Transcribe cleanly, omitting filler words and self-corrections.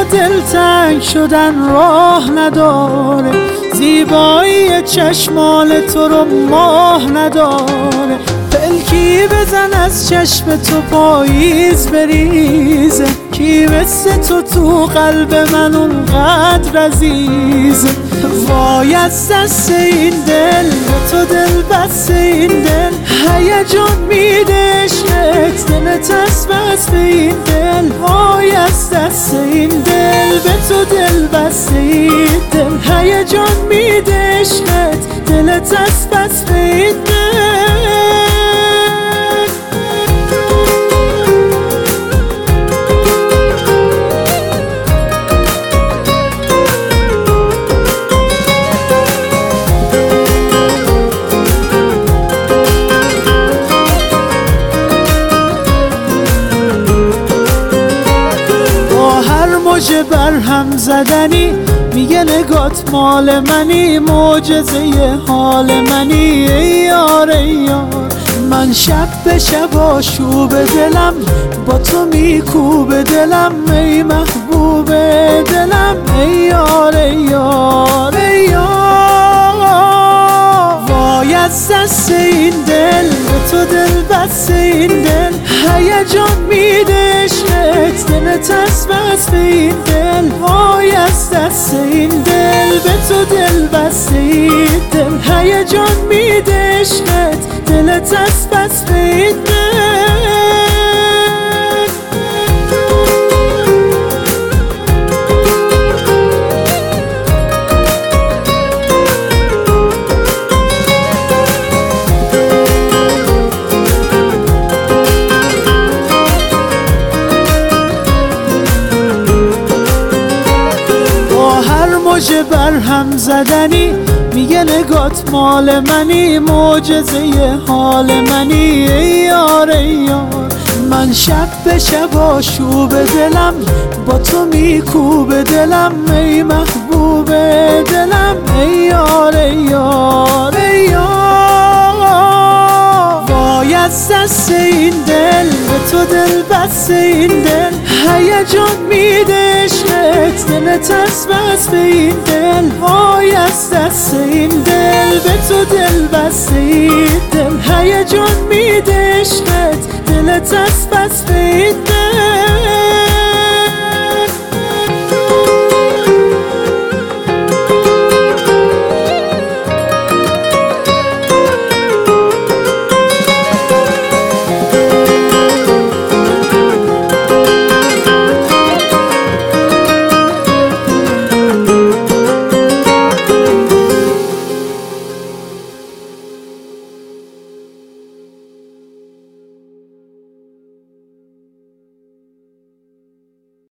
دلتنگ شدن راه نداره، زیبایی چشمان تو رو ماه نداره. پلکی بزن از چشم تو پاییز بریزه، کی مثل تو قلب من اونقدر عزیزه. وای از دست این دل به تو دل بست این دل، هیجان میده عشقت دلت از بس به این دل. وای از دست این دل به تو دل بست این دل، هیجان میده عشقت دلت از بس به این دل. موجه برهم زدنی میگه نگات مال منی، معجزه حال منی ای یار ای یار. من شب به شب آشوب دلم با تو میکوب دلم، ای محبوب دلم ای یار ای یار ای یار. وای از دست این دل به تو دل بست این دل، هیجان میده عشقت دلت از بس به این دل. وای از دست این دل به تو دل بست این دل، هیجان میده عشقت دلت از بس به این دل. موجه برهم زدنی میگه نگات مال منی، معجزه حال منی ای یار ای یار. من شب به شب آشوب دلم با تو میکوب دلم، ای محبوب دلم ای یار ای یار ای یار. وای از دست این دل به تو دل بست این دل، هیجان میده عشقت دلت از بس به این دل. وای از دست این دل به تو دل بست این دل،